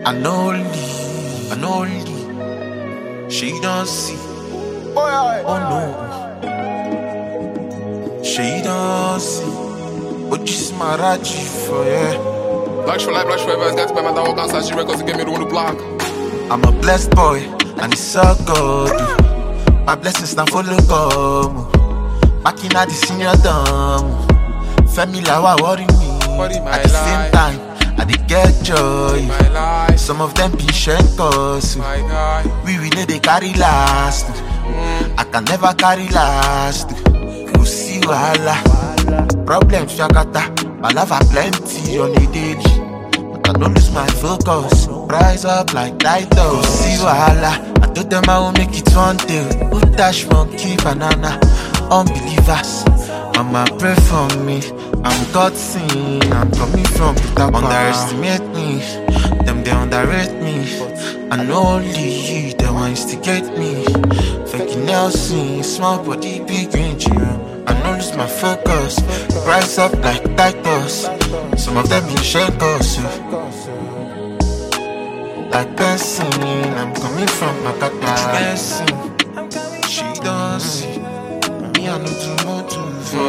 And only, she don't see. Oh no, she don't see. But just my Raji for yeah. Blacks for life, blacks forever. It's got to be my dog on Sachi Records to get me to the block. I'm a blessed boy, and it's so good. My blessings now follow come. Back in at the senior dumb. Family wa worry me. At the same time, I dey get joy. Some of them be shankers. We need they carry last. I can never carry last. You see wahala. Problems yakata. My love are plenty on a daily. But I don't lose my focus. Rise up like Titus. You see wahala. I told them I will make it one day. Who dash monkey banana? Unbelievers. Mama pray for me. I'm God's sin. I'm coming from Peter. Underestimate me. Them they underrate me. And only they want instigate me. Faking Nelson, small body, big range. I don't lose my focus. Rise up like Titus. Some of them be shakers. Like Benson, I'm coming from Makata. Benson, she don't see. Me, I know too much for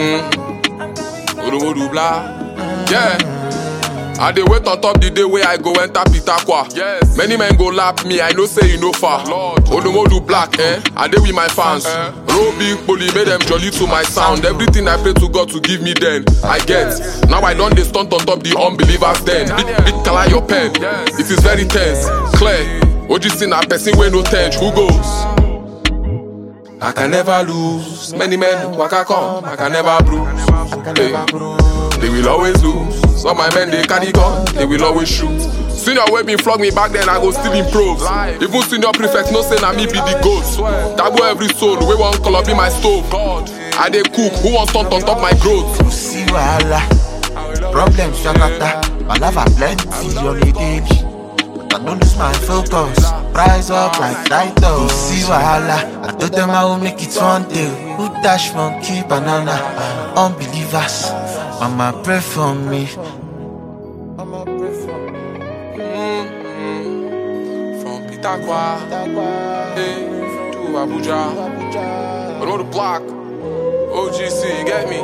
Odu blah. Yeah. I dey wait on top the day where I go enter Pitakwa. Yes. Many men go lap me, I know say you no far. Odu black, I dey with my fans. Roll big bully, made them jolly to my sound. Everything I pray to God to give me then, I get. Now I don't dey stunt on top the unbelievers then. Big color your pen, it is very tense. Clear, OG na person wey no tense. Who goes? I can never lose. Many men waka come, I can never bruise. Hey. They will always lose. Some my men they carry gun, they will always shoot. Senior way been flog me back then, I go still improve. Even senior prefect no say na me be the ghost. Tabo every soul, we want color be my stove. I dey cook, who wants stunt on top my growth? You see wahala. Problems yakata. My love are plenty on the daily. But I don't lose my focus. Rise up like Titus. You see wahala. I told them I will make it one day. Who dash monkey banana? Unbelievers. Mama pray for me. From Pitakwa, hey, to Abuja, on the block, OGC, you get me?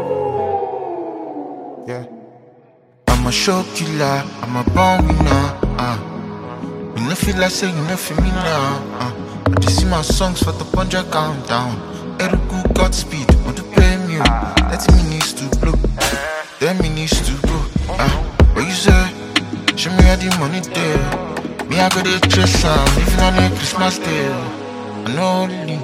Yeah. I'm a show killer, I'm a born winner. You no feel like say you no feel me now. I just see my songs for the 100 countdown. Eruku Godspeed, want to play me. 30 minutes to blow, 10 minutes to go. What you say? Show me how the money there. Me I go to chase some, even on a Christmas day. I know only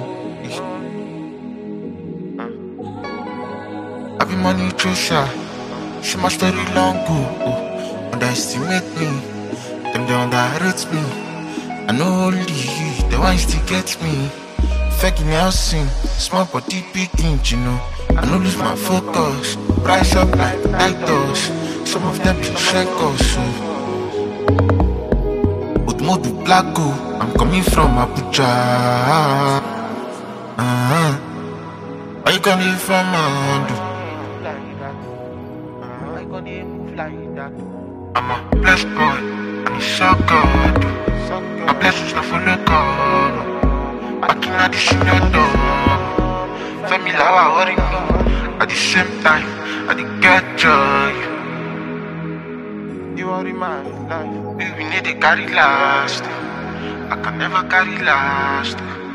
I be money chaser. She my story long go. Underestimate me. Them they underrate me. I know only they want to get me. Faking Nelson, small body, big inch, you know. I don't lose my focus. Rise up like Titus. Some of them be shakers. But Modu Blacko, I'm coming from Abuja. Why you gonna leave from Mandu? I'm a blessed boy, and it's so good. My blessings not follow God. Back in at the senior door. Family wa worry me. At the same time, I dey get joy. You worry my life. We need to carry last. I can never carry last.